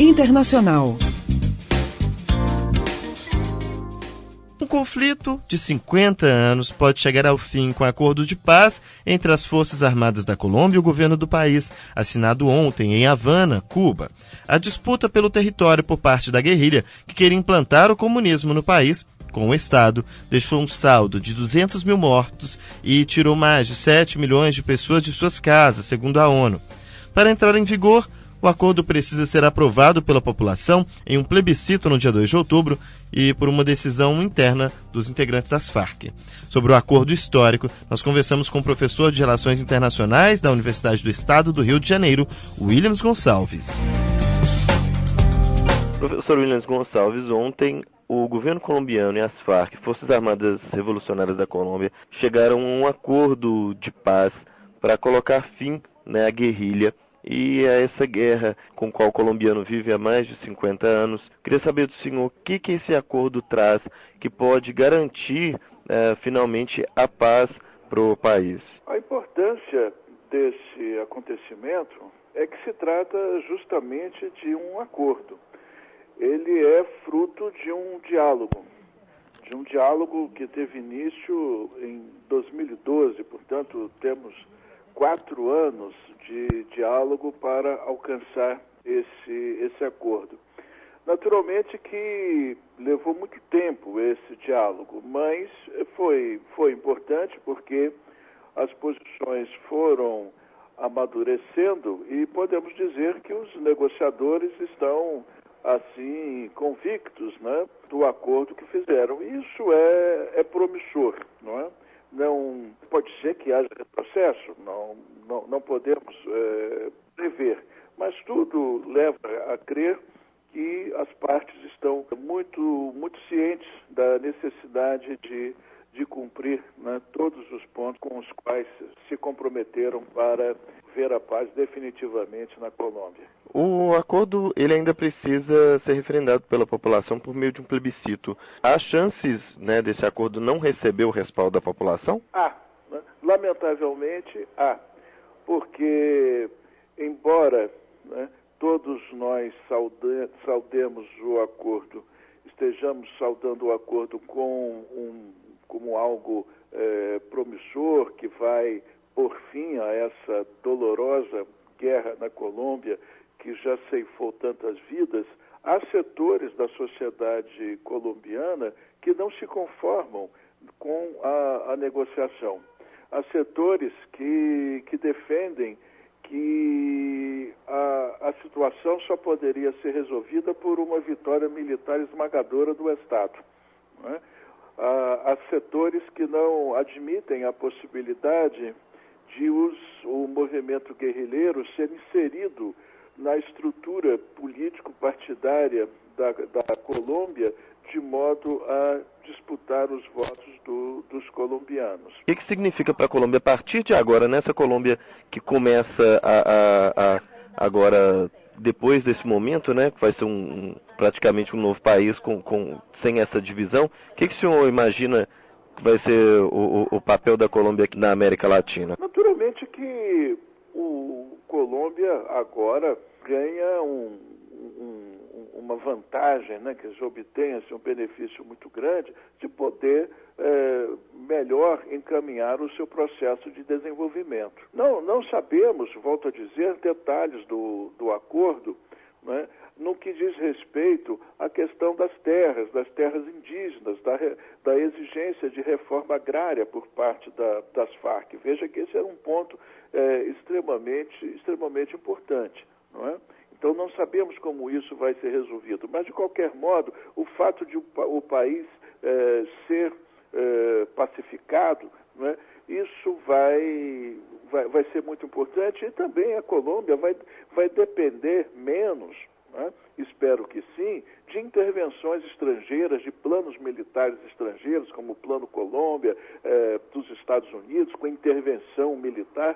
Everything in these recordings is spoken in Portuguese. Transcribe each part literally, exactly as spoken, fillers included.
Internacional. Um conflito de cinquenta anos pode chegar ao fim com acordo de paz entre as Forças Armadas da Colômbia e o governo do país, assinado ontem em Havana, Cuba. A disputa pelo território por parte da guerrilha, que queria implantar o comunismo no país, com o Estado, deixou um saldo de duzentos mil mortos e tirou mais de sete milhões de pessoas de suas casas, segundo a ONU. Para entrar em vigor, o acordo precisa ser aprovado pela população em um plebiscito no dia dois de outubro e por uma decisão interna dos integrantes das Farc. Sobre o acordo histórico, nós conversamos com o professor de Relações Internacionais da Universidade do Estado do Rio de Janeiro, Williams Gonçalves. Professor Williams Gonçalves, ontem o governo colombiano e as Farc, Forças Armadas Revolucionárias da Colômbia, chegaram a um acordo de paz para colocar fim, né, à guerrilha e a essa guerra com a qual o colombiano vive há mais de cinquenta anos. Queria saber do senhor o que, que esse acordo traz que pode garantir eh, finalmente a paz para o país. A importância desse acontecimento é que se trata justamente de um acordo. Ele é fruto de um diálogo, de um diálogo que teve início em dois mil e doze, portanto temos quatro anos de diálogo para alcançar esse, esse acordo. Naturalmente que levou muito tempo esse diálogo, mas foi, foi importante porque as posições foram amadurecendo e podemos dizer que os negociadores estão assim convictos, né, do acordo que fizeram. Isso é, é promissor, não é? Não pode ser que haja retrocesso, não, não, não podemos é, prever, mas tudo leva a crer que as partes estão muito, muito cientes da necessidade de, de cumprir, né, todos os pontos com os quais se comprometeram para ver a paz definitivamente na Colômbia. O acordo ele ainda precisa ser referendado pela população por meio de um plebiscito. Há chances, né, desse acordo não receber o respaldo da população? Há, né? Lamentavelmente há, porque embora, né, todos nós saude, saudemos o acordo, estejamos saudando o acordo com um, como algo é, promissor que vai pôr fim a essa dolorosa guerra na Colômbia que já ceifou tantas vidas, há setores da sociedade colombiana que não se conformam com a, a negociação. Há setores que, que defendem que a, a situação só poderia ser resolvida por uma vitória militar esmagadora do Estado, não é? Há, há setores que não admitem a possibilidade de os, o movimento guerrilheiro ser inserido na estrutura político-partidária da, da Colômbia, de modo a disputar os votos do, dos colombianos. O que, que significa para a Colômbia, a partir de agora, nessa Colômbia que começa a, a, a agora, depois desse momento, né, que vai ser um, praticamente um novo país com, com, sem essa divisão, o que, que o senhor imagina que vai ser o, o, o papel da Colômbia aqui na América Latina? Naturalmente que o Colômbia agora ganha um, um, uma vantagem, né, que se obtém assim, um benefício muito grande de poder é, melhor encaminhar o seu processo de desenvolvimento. Não, não sabemos, volto a dizer, detalhes do, do acordo, né, no que diz respeito à questão das terras, das terras indígenas, da, da exigência de reforma agrária por parte da, das Farc. Veja que esse era um ponto é, extremamente, extremamente importante, não é? Então não sabemos como isso vai ser resolvido, mas de qualquer modo, o fato de o, o país é, ser é, pacificado, não é? Isso vai, vai, vai ser muito importante e também a Colômbia vai, vai depender menos, né? Espero que sim, de intervenções estrangeiras, de planos militares estrangeiros, como o Plano Colômbia, eh, dos Estados Unidos, com intervenção militar.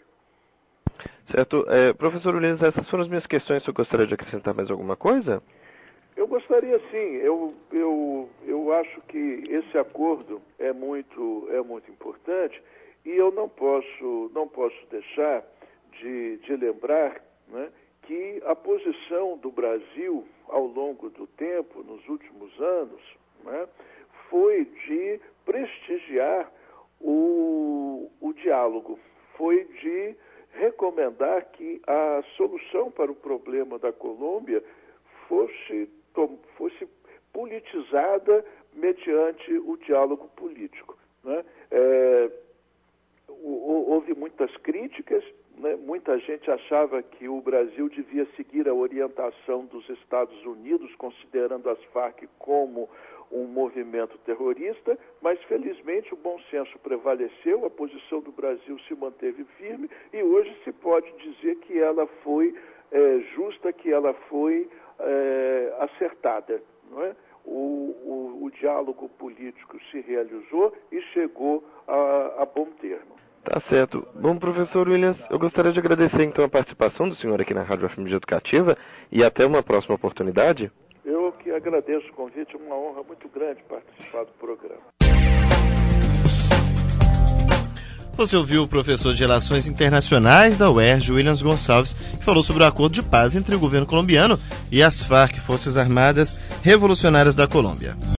Certo. É, professor Ulisses, essas foram as minhas questões. Você gostaria de acrescentar mais alguma coisa? Eu gostaria sim. Eu, eu, eu acho que esse acordo é muito, é muito importante e eu não posso, não posso deixar de, de lembrar, né, que a posição do Brasil ao longo do tempo, nos últimos anos, né, foi de prestigiar o, o diálogo, foi de recomendar que a solução para o problema da Colômbia fosse, fosse politizada mediante o diálogo político, né? É, houve muitas críticas, né? Muita gente achava que o Brasil devia seguir a orientação dos Estados Unidos, considerando as Farc como um movimento terrorista, mas felizmente o bom senso prevaleceu, a posição do Brasil se manteve firme e hoje se pode dizer que ela foi é, justa, que ela foi é, acertada, não é? O, o, o diálogo político se realizou e chegou a, a bom termo. Tá certo. Bom, professor Williams, eu gostaria de agradecer então a participação do senhor aqui na Rádio F M G Educativa e até uma próxima oportunidade. Eu que agradeço o convite, é uma honra muito grande participar do programa. Você ouviu o professor de Relações Internacionais da U E R J, Williams Gonçalves, que falou sobre o acordo de paz entre o governo colombiano e as Farc, Forças Armadas Revolucionárias da Colômbia.